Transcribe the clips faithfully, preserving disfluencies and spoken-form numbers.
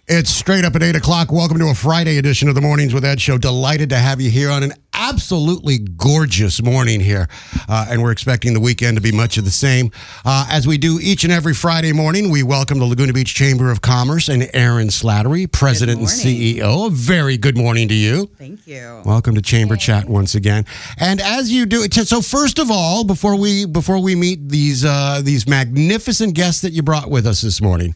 It's straight up at eight o'clock. Welcome to a Friday edition of the Mornings with Ed show. Delighted to have you here on an absolutely gorgeous morning here. Uh, and we're expecting the weekend to be much of the same. Uh, as we do each and every Friday morning, we welcome the Laguna Beach Chamber of Commerce and Aaron Slattery, President and C E O. A very good morning to you. Thank you. Welcome to Chamber Yay. Chat once again. And as you do, so first of all, before we before we meet these uh, these magnificent guests that you brought with us this morning,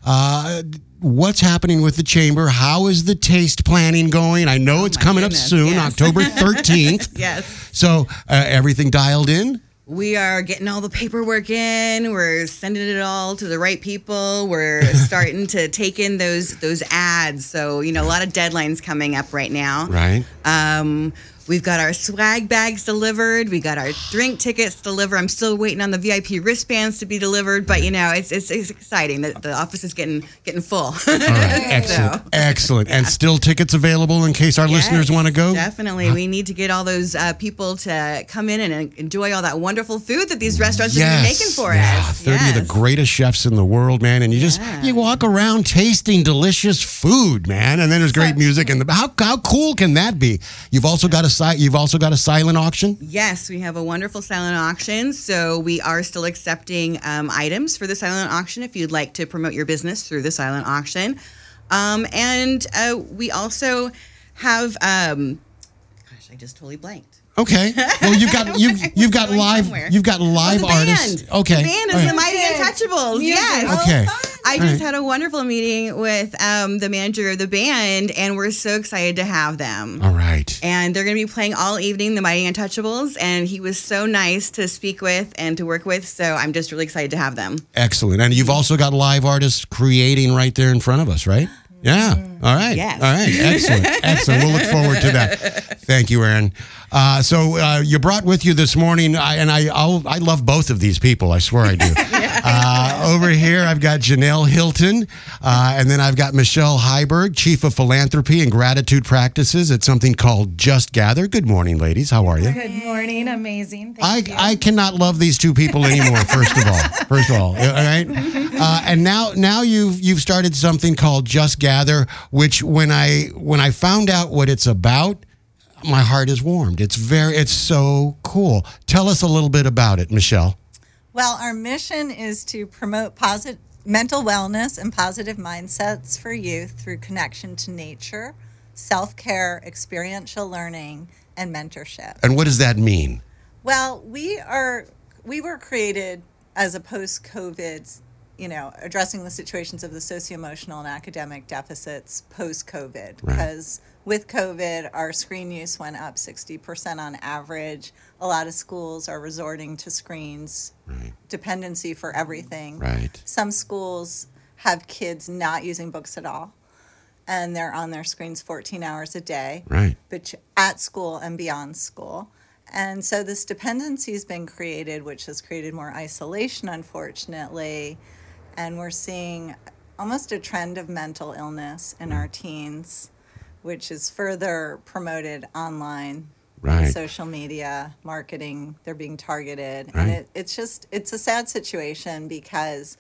uh, what's happening with the chamber? How is the taste planning going? I know oh it's coming goodness, up soon, yes. October thirteenth. Yes. So uh, everything dialed in? We are getting all the paperwork in. We're sending it all to the right people. We're starting to take in those those ads. So, you know, a lot of deadlines coming up right now. Right. Um, we've got our swag bags delivered. We got our drink tickets delivered. I'm still waiting on the V I P wristbands to be delivered. But, you know, it's it's, it's exciting. The, the office is getting getting full. All right. Excellent. So, Excellent. yeah. And still tickets available in case our yes, listeners want to go? Definitely. We need to get all those uh, people to come in and enjoy all that wonderful food that these restaurants yes. are going to be making for yeah. us. thirty yes. of the greatest chefs in the world, man. And you just, yeah. you walk around tasting delicious food, man. And then there's great music. And the, how how cool can that be? You've also got a si- You've also got a silent auction? Yes, we have a wonderful silent auction. So we are still accepting um, items for the silent auction if you'd like to promote your business through the silent auction. Um, and uh, we also have, um, gosh, I just totally blanked. Okay. Well, you've got you've you've got live somewhere. you've got live oh, the artists. Band. Okay. The band is right. the Mighty Untouchables. Yes. Okay. I All just right. had a wonderful meeting with um, the manager of the band, and we're so excited to have them. All right. And they're going to be playing all evening, the Mighty Untouchables, and he was so nice to speak with and to work with, so I'm just really excited to have them. Excellent. And you've also got live artists creating right there in front of us, right? Yeah. All right. Yes. All right. Excellent. Excellent. We'll look forward to that. Thank you, Aaron. Uh, so uh, you brought with you this morning, I, and I I'll, I love both of these people. I swear I do. yeah. uh, over here, I've got Janelle Hilton, uh, and then I've got Michelle Heiberg, Chief of Philanthropy and Gratitude Practices at something called Just Gather. Good morning, ladies. How are you? Good morning. Amazing. Thank I, you. I cannot love these two people anymore. First of all, first of all, all right. Uh, and now, now you've you've started something called Just Gather, which when I when I found out what it's about, my heart is warmed. It's very, it's so cool. Tell us a little bit about it, Michelle. Well, our mission is to promote positive mental wellness and positive mindsets for youth through connection to nature, self-care, experiential learning, and mentorship. And what does that mean? Well, we are we were created as a post-COVID, you know, addressing the situations of the socio-emotional and academic deficits post-COVID. Right. Because with COVID, our screen use went up sixty percent on average. A lot of schools are resorting to screens, Right. dependency for everything. Right. Some schools have kids not using books at all, and they're on their screens fourteen hours a day, Right. but at school and beyond school. And so this dependency has been created, which has created more isolation, unfortunately. And we're seeing almost a trend of mental illness in our teens, which is further promoted online, Right. social media, marketing. They're being targeted. Right. And it, it's just, it's a sad situation because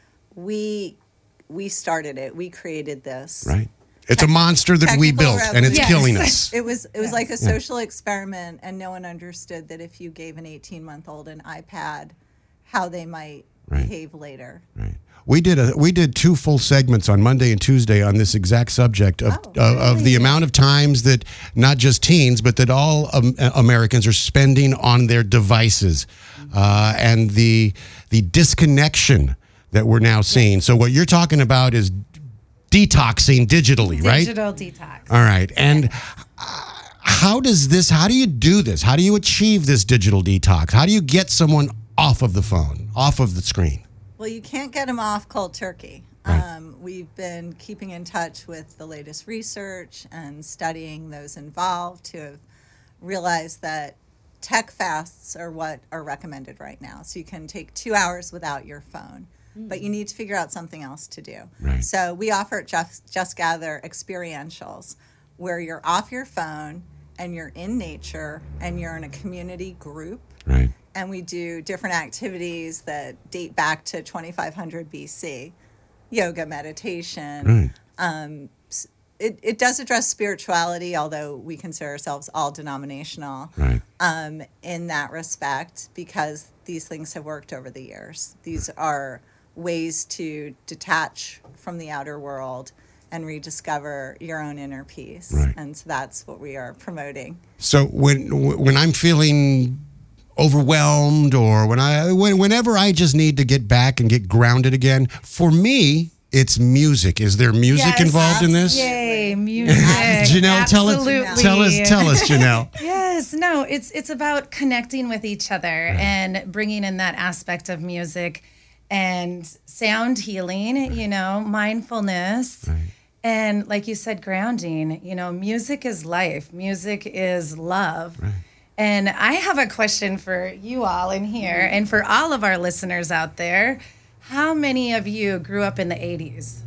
we we started it. We created this. Right. It's a monster that we Technical built, and it's revolution. killing Yes. us. It was it was like a social experiment, and no one understood that if you gave an eighteen-month-old an iPad, how they might Right. behave later. Right. We did a we did two full segments on Monday and Tuesday on this exact subject of Oh, uh, of the really? amount of times that not just teens but that all um, Americans are spending on their devices, uh, and the the disconnection that we're now seeing. So what you're talking about is detoxing digitally, right? Digital detox. All right. And uh, how does this? How do you do this? How do you achieve this digital detox? How do you get someone off of the phone, off of the screen? Well, you can't get them off cold turkey. Right. Um, we've been keeping in touch with the latest research and studying those involved to have realized that tech fasts are what are recommended right now. So you can take two hours without your phone, but you need to figure out something else to do. Right. So we offer at Just, Just Gather experientials where you're off your phone and you're in nature and you're in a community group. Right. And we do different activities that date back to twenty-five hundred B C, yoga, meditation, Um, it, it does address spirituality, although we consider ourselves all denominational Right. um, in that respect, because these things have worked over the years. These are ways to detach from the outer world and rediscover your own inner peace. Right. And so that's what we are promoting. So when when I'm feeling overwhelmed, or when I when, whenever I just need to get back and get grounded again, for me, it's music. Is there music Yes. involved in this? Yay, music. Janelle, tell us, Absolutely. tell us, tell us, Janelle. Yes, no, it's it's about connecting with each other and bringing in that aspect of music and sound healing, you know, mindfulness. Right. And like you said, grounding. You know, music is life. Music is love. Right. And I have a question for you all in here and for all of our listeners out there. How many of you grew up in the eighties?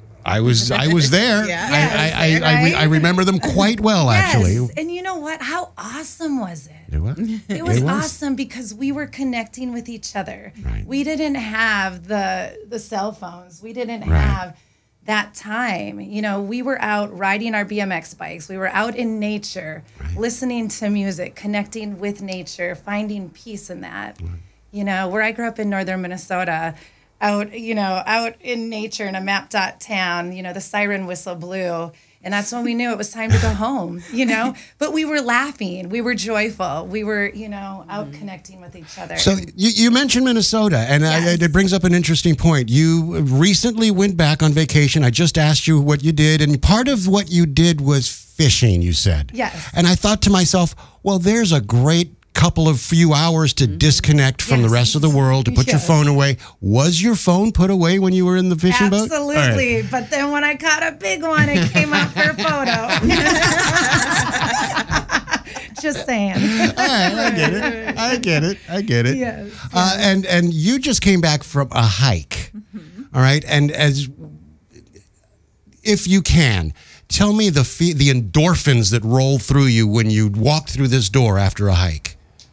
I was I was there. Yeah. I, Yes, I, I, I, re- right? I remember them quite well, actually. Yes. And you know what? How awesome was it? It was. It was awesome because we were connecting with each other. Right. We didn't have the the cell phones. We didn't Right. have that time. You know, we were out riding our B M X bikes. We were out in nature, listening to music, connecting with nature, finding peace in that. You know, where I grew up in northern Minnesota, out, you know, out in nature in a map dot town, you know, the siren whistle blew. And that's when we knew it was time to go home, you know? But we were laughing. We were joyful. We were, you know, out connecting with each other. So you, you mentioned Minnesota, and I, Yes. it brings up an interesting point. You recently went back on vacation. I just asked you what you did, and part of what you did was fishing, you said. Yes. And I thought to myself, well, there's a great couple of few hours to disconnect from the Yes. rest of the world, to put your Yes. phone away. Was your phone put away when you were in the fishing boat? All right. Absolutely. But then when I caught a big one, it came out for a photo. Just saying. All right, I get it. I get it. I get it. Yes, Uh, and and you just came back from a hike. All right, and as if you can, tell me the fe- the endorphins that roll through you when you walk through this door after a hike.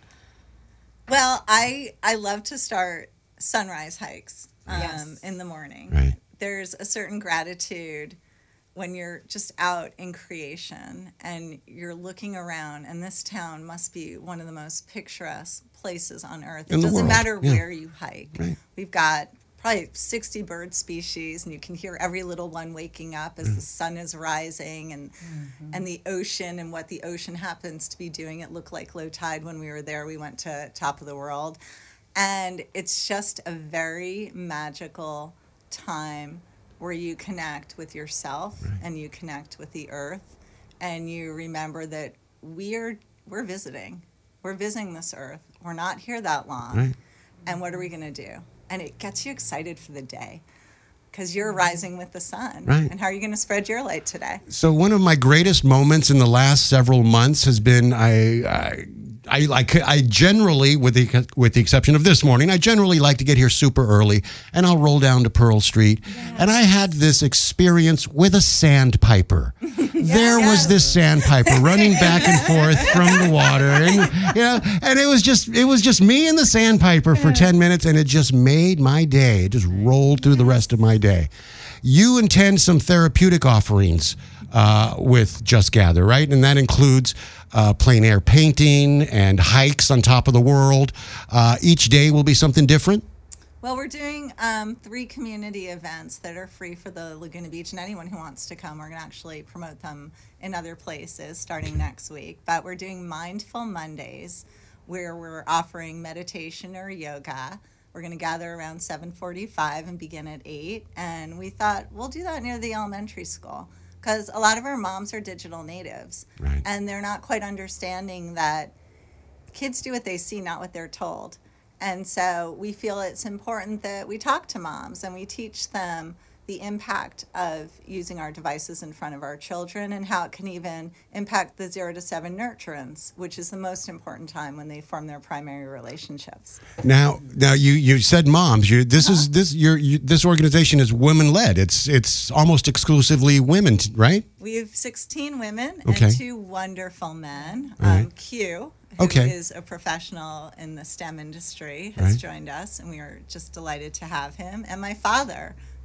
Well, I I love to start sunrise hikes um, Yes. in the morning. Right. There's a certain gratitude when you're just out in creation and you're looking around, and this town must be one of the most picturesque places on earth. In It the doesn't world, matter yeah. where you hike. Right. We've got probably sixty bird species, and you can hear every little one waking up as the sun is rising, and and the ocean and what the ocean happens to be doing. It looked like low tide when we were there. We went to Top of the World, and it's just a very magical time where you connect with yourself and you connect with the earth, and you remember that we're we're visiting we're visiting this earth. We're not here that long. Right. And what are we going to do? And it gets you excited for the day because you're rising with the sun. Right. And how are you going to spread your light today? So one of my greatest moments in the last several months has been I. I I, I, I generally, with the with the exception of this morning, I generally like to get here super early, and I'll roll down to Pearl Street. And I had this experience with a sandpiper. There was this sandpiper running back and forth from the water, and you know, and it was just it was just me and the sandpiper for ten minutes, and it just made my day. It just rolled through the rest of my day. You intend some therapeutic offerings uh, with Just Gather, right? And that includes uh, plein air painting and hikes on top of the world. Uh, each day will be something different. Well, we're doing um, three community events that are free for the Laguna Beach, and anyone who wants to come, we're going to actually promote them in other places starting next week. But we're doing Mindful Mondays, where we're offering meditation or yoga. We're going to gather around seven forty-five and begin at eight. And we thought we'll do that near the elementary school because a lot of our moms are digital natives. Right. And they're not quite understanding that kids do what they see, not what they're told. And so we feel it's important that we talk to moms and we teach them the impact of using our devices in front of our children and how it can even impact the zero to seven nurturance, which is the most important time when they form their primary relationships. Now, now you, you said moms. You, this is this your you, this organization is women led. It's it's almost exclusively women, right? We have sixteen women Okay. and two wonderful men. All right. Um, Q, who Okay. is a professional in the STEM industry, has Right. joined us, and we are just delighted to have him. And my father,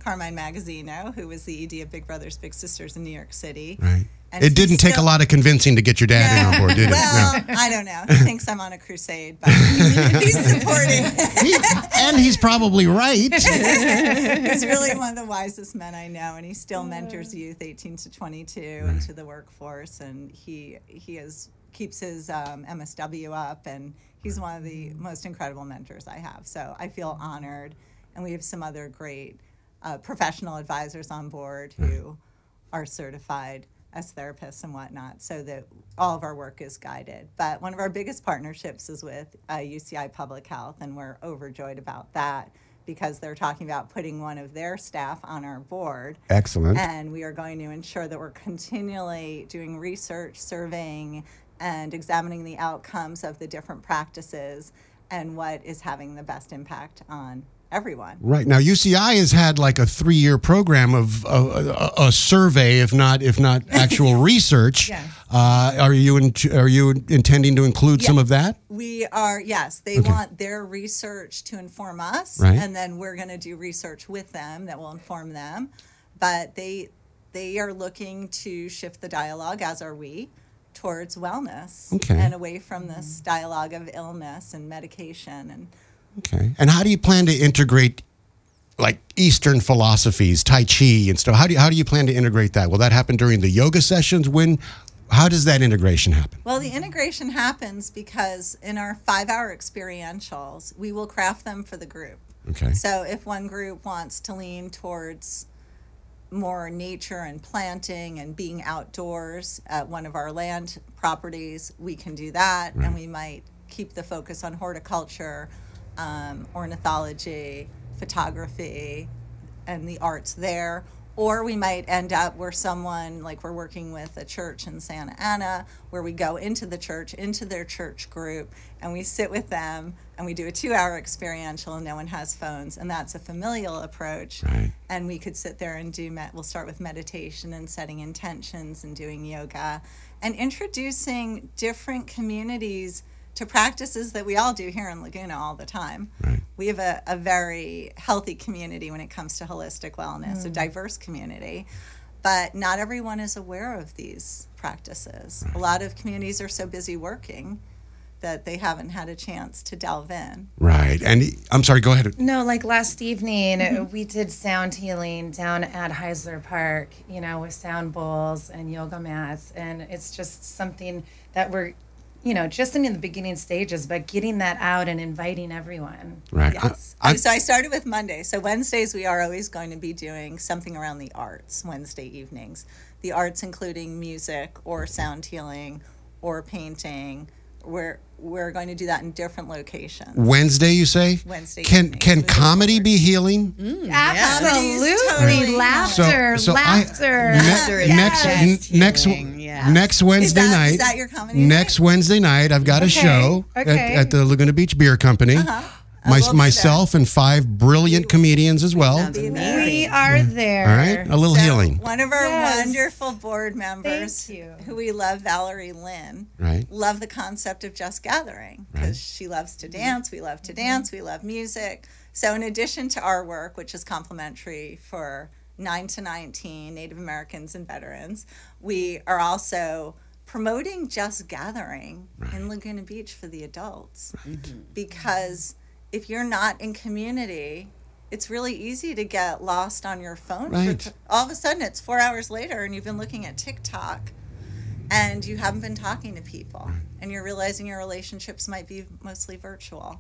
Carmine Magazzino, who was the E D of Big Brothers Big Sisters in New York City. Right. And It didn't he's take a still- lot of convincing to get your dad in on board, did it? Well, No. I don't know. He thinks I'm on a crusade, but he's, he's supporting. He- and he's probably right. He's really one of the wisest men I know, and he still mentors youth eighteen to twenty-two into the workforce, and he he is keeps his um, M S W up, and he's one of the most incredible mentors I have. So I feel honored, and we have some other great uh, professional advisors on board who are certified as therapists and whatnot, so that all of our work is guided. But one of our biggest partnerships is with uh, U C I Public Health, and we're overjoyed about that because they're talking about putting one of their staff on our board. Excellent. And we are going to ensure that we're continually doing research, surveying, and examining the outcomes of the different practices and what is having the best impact on everyone. Right. Now, U C I has had like a three-year program of uh, a, a survey, if not if not actual research. Yes. Uh, are you in, are you intending to include some of that? We are, yes, they Okay. want their research to inform us, Right. and then we're going to do research with them that will inform them. But they they are looking to shift the dialogue, as are we, towards wellness Okay. and away from this dialogue of illness and medication. And Okay. And how do you plan to integrate like Eastern philosophies, Tai Chi and stuff? How do you, how do you plan to integrate that? Will that happen during the yoga sessions? When? How does that integration happen? Well, the integration happens because in our five-hour experientials, we will craft them for the group. Okay. So if one group wants to lean towards more nature and planting and being outdoors at one of our land properties, we can do that. And we might keep the focus on horticulture, um, ornithology, photography, and the arts there. Or we might end up where someone, like we're working with a church in Santa Ana, where we go into the church, into their church group, and we sit with them and we do a two hour experiential and no one has phones. And that's a familial approach. Right. And we could sit there and do, med- we'll start with meditation and setting intentions and doing yoga and introducing different communities to practices that we all do here in Laguna all the time. Right. We have a, a very healthy community when it comes to holistic wellness, a diverse community, but not everyone is aware of these practices. A lot of communities are so busy working that they haven't had a chance to delve in. Right. And I'm sorry, go ahead. No, like last evening, uh we did sound healing down at Heisler Park, you know, with sound bowls and yoga mats. And it's just something that we're, you know, just in the beginning stages, but getting that out and inviting everyone. Right. Yes. I- I- so I started with Monday. So Wednesdays, we are always going to be doing something around the arts, Wednesday evenings. The arts including music or sound healing or painting. We're, we're going to do that in different locations. Wednesday, you say? Wednesday Can evenings, can moving comedy forward. be healing? Absolutely. Totally. Laughter, So- so I- laughter. Ne- Laughter is next best n- next healing, yeah. next Wednesday Is that- night. is that your comedy Next Wednesday night, I've got a Okay, show okay. At, at the Laguna Beach Beer Company. Uh-huh. My, we'll be myself and five brilliant comedians as well. Sounds Be there. amazing. We are there. All right, a little So healing. One of our Yes. wonderful board members, Thank you. who we love, Valerie Lynn, Right. love the concept of just gathering because Right. she loves to dance. We love to dance. We love music. So in addition to our work, which is complimentary for nine to nineteen Native Americans and veterans, we are also promoting just gathering in Laguna Beach for the adults because if you're not in community, it's really easy to get lost on your phone. Right. For, all of a sudden, it's four hours later, and you've been looking at TikTok, and you haven't been talking to people, and you're realizing your relationships might be mostly virtual.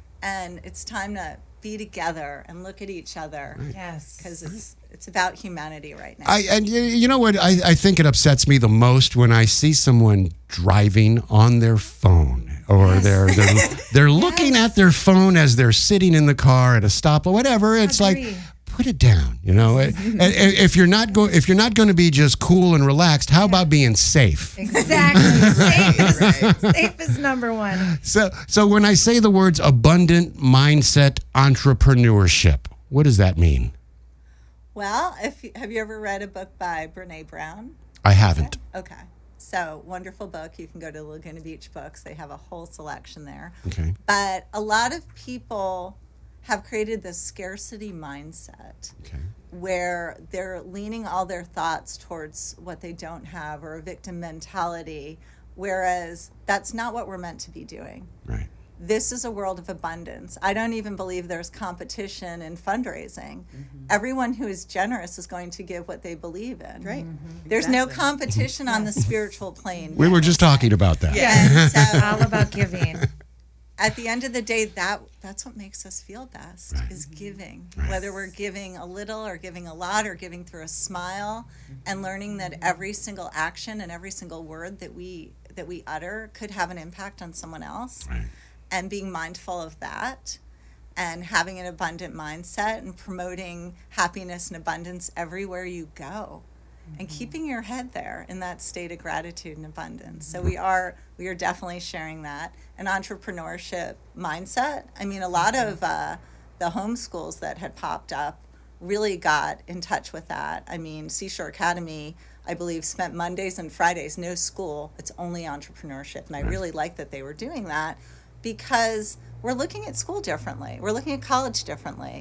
And it's time to be together and look at each other Yes. because it's it's about humanity right now. I and you, you know what? I, I think it upsets me the most when I see someone driving on their phone, or they're they're they're looking at their phone as they're sitting in the car at a stop or whatever. It's like, Agree. put it down. You know, and, and if you're not going if you're not going to be just cool and relaxed, how about being safe? Exactly. Safe is, safe is number one. So so when I say the words abundant mindset entrepreneurship, what does that mean? Well, if you, have you ever read a book by Brene Brown? I haven't. Okay. So, wonderful book. You can go to Laguna Beach Books. They have a whole selection there. Okay. But a lot of people have created this scarcity mindset Okay. where they're leaning all their thoughts towards what they don't have or a victim mentality, whereas that's not what we're meant to be doing. Right. This is a world of abundance. I don't even believe there's competition in fundraising. Mm-hmm. Everyone who is generous is going to give what they believe in. Right. Mm-hmm. There's Exactly. no competition on the spiritual plane. We were just talking about that. Yes. So All about giving. at the end of the day, that that's what makes us feel best, Right. is giving. Right. Whether we're giving a little or giving a lot or giving through a smile, and learning that every single action and every single word that we that we utter could have an impact on someone else. Right. And being mindful of that, and having an abundant mindset, and promoting happiness and abundance everywhere you go, mm-hmm. and keeping your head there in that state of gratitude and abundance. So we are we are definitely sharing that. An entrepreneurship mindset. I mean, a lot of uh, the homeschools that had popped up really got in touch with that. I mean, Seashore Academy, I believe, spent Mondays and Fridays, no school, it's only entrepreneurship. And I really like that they were doing that, because we're looking at school differently. We're looking at college differently.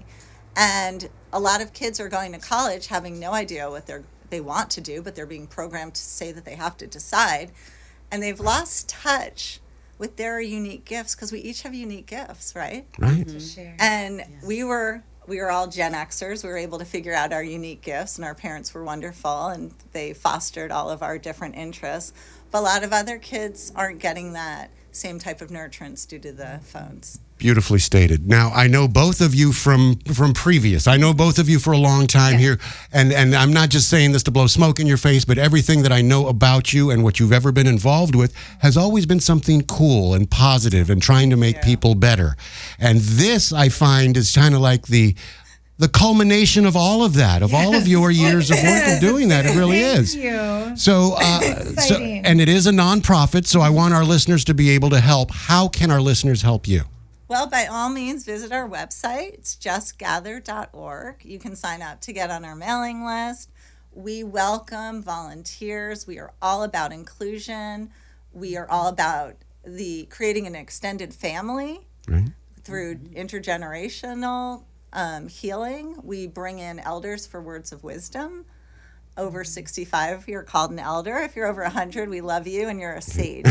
And a lot of kids are going to college having no idea what they're, they want to do, but they're being programmed to say that they have to decide. And they've lost touch with their unique gifts, because we each have unique gifts, right? Right. To share. And we were we were all Gen Xers. We were able to figure out our unique gifts, and our parents were wonderful, and they fostered all of our different interests. But a lot of other kids aren't getting that same type of nurturance due to the phones. Beautifully stated. Now, I know both of you from from previous. I know both of you for a long time Yeah. here, and and I'm not just saying this to blow smoke in your face, but everything that I know about you and what you've ever been involved with has always been something cool and positive and trying to make Yeah. people better. And this, I find, is kind of like the the culmination of all of that, of all of your years of work and doing that. It really Thank is. you. So, uh, so, Exciting. and it is a nonprofit, so I want our listeners to be able to help. How can our listeners help you? Well, by all means, visit our website. It's just gather dot org. You can sign up to get on our mailing list. We welcome volunteers. We are all about inclusion. We are all about the creating an extended family Right. through intergenerational um, healing. We bring in elders for words of wisdom. Over sixty-five, you're called an elder. If you're over one hundred, we love you, and you're a sage.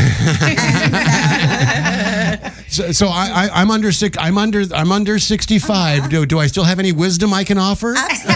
And so, So, so I, I, I'm under six. I'm under. I'm under sixty-five. Do, do I still have any wisdom I can offer?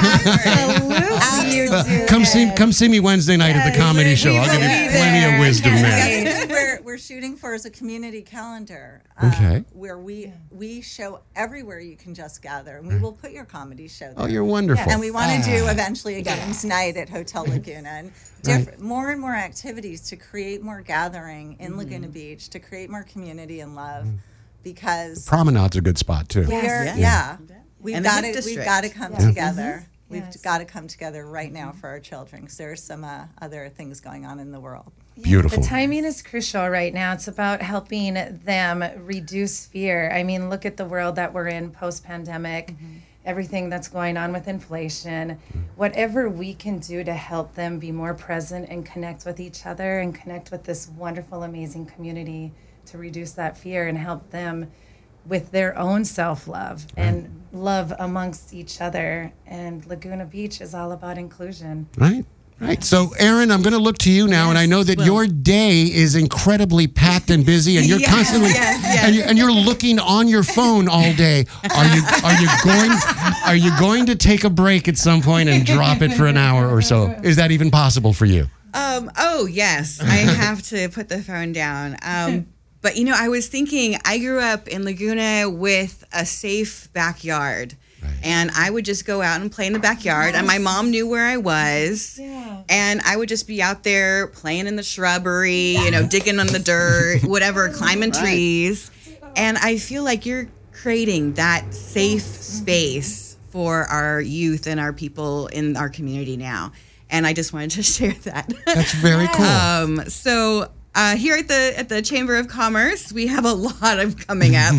Absolutely, you do. Come see. Come see me Wednesday night at the comedy we show. I'll give you will be plenty there. of wisdom the there. other thing we're, we're shooting for is a community calendar. uh, Okay. Where we we show everywhere you can just gather, and we will put your comedy show there. Oh, you're wonderful. And we want to do Ah. eventually a games night at Hotel Laguna, and different, more and more activities to create more gathering in Laguna Beach, to create more community and love, because Promenade's a good spot too. we're Yeah. yeah, we've And the got Hip to we've District. got to come Yeah. together. We've Yes. got to come together right now for our children, because there's some uh, other things going on in the world. Beautiful. The timing is crucial right now. It's about helping them reduce fear. I mean, look at the world that we're in post-pandemic, everything that's going on with inflation. Whatever we can do to help them be more present and connect with each other and connect with this wonderful, amazing community to reduce that fear and help them with their own self-love and love amongst each other. And Laguna Beach is all about inclusion. Right. Right. So, Erin, I'm going to look to you now, and I know that well- your day is incredibly packed and busy, and you're Yes, constantly yes, yes. And, you, and you're looking on your phone all day. Are you are you going are you going to take a break at some point and drop it for an hour or so? Is that even possible for you? Um, oh, yes. I have to put the phone down. Um, but, you know, I was thinking, I grew up in Laguna with a safe backyard. And I would just go out and play in the backyard. And my mom knew where I was. Yeah. And I would just be out there playing in the shrubbery, you know, digging on the dirt, whatever, climbing trees. And I feel like you're creating that safe space for our youth and our people in our community now. And I just wanted to share that. That's very cool. Um, so uh, here at the at the Chamber of Commerce, we have a lot of coming up.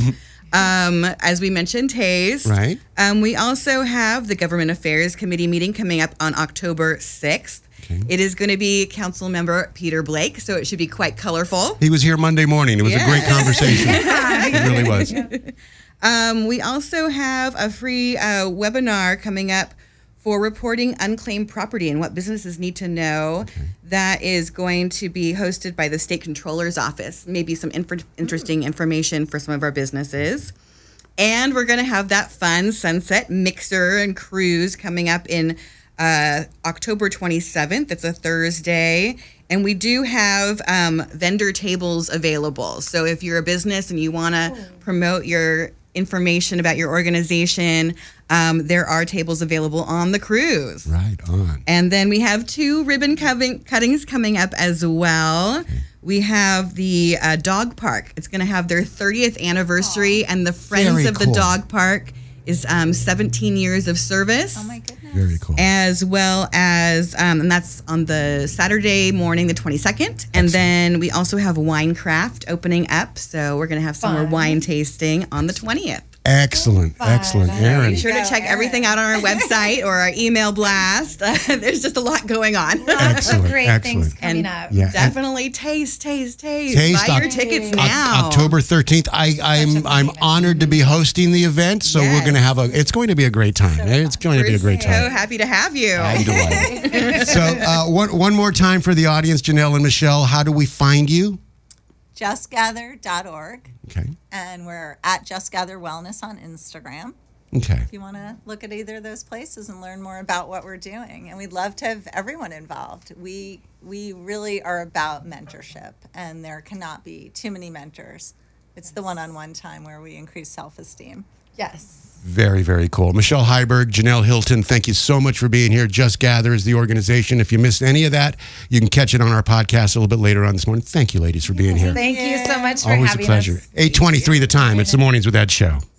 Um, as we mentioned, Taste. Right. Um, we also have the Government Affairs Committee meeting coming up on October sixth. Okay. It is going to be Council Member Peter Blake, so it should be quite colorful. He was here Monday morning. It was a great Yes. conversation. It really was. Um, we also have a free uh, webinar coming up for reporting unclaimed property and what businesses need to know. Okay. That is going to be hosted by the State Controller's Office. Maybe some inf- interesting information for some of our businesses. And we're going to have that fun sunset mixer and cruise coming up in uh, October twenty-seventh. It's a Thursday. And we do have um, vendor tables available. So if you're a business and you want to promote your information about your organization, um, there are tables available on the cruise. Right on. And then we have two ribbon cutting- cuttings coming up as well. Okay. We have the uh, dog park. It's going to have their thirtieth anniversary, Aww. And the Friends Very of cool. the Dog Park is um, seventeen years of service. Oh my goodness. Very cool. As well as, um, and that's on the Saturday morning, the twenty-second. And Excellent. Then we also have Winecraft opening up. So we're going to have some Fun. more wine tasting on the twentieth. Excellent. Fun. Excellent. Aaron. Be sure to check Aaron. everything out on our website or our email blast. Uh, there's just a lot going on. Lots Excellent. of great Excellent. things coming and up. Yeah. Definitely and taste, taste, taste. taste Buy Oc- your tickets o- now. October thirteenth. I, I'm I'm honored to be hosting the event. So yes. we're going to have a. It's going to be a great time. So it's going we're to be a great time. So happy to have you. I'm delighted. So uh, one one more time for the audience, Janelle and Michelle. How do we find you? just gather dot org. Okay. And we're at Just Gather Wellness on Instagram. Okay. If you want to look at either of those places and learn more about what we're doing. And we'd love to have everyone involved. We we really are about mentorship, and there cannot be too many mentors. It's the one-on-one time where we increase self-esteem. Yes. Very, very cool. Michelle Heiberg, Janelle Hilton, thank you so much for being here. Just Gather is the organization. If you missed any of that, you can catch it on our podcast a little bit later on this morning. Thank you, ladies, for being here. Thank you so much for Always having a pleasure. us. eight twenty-three the time. It's the Mornings with Ed show.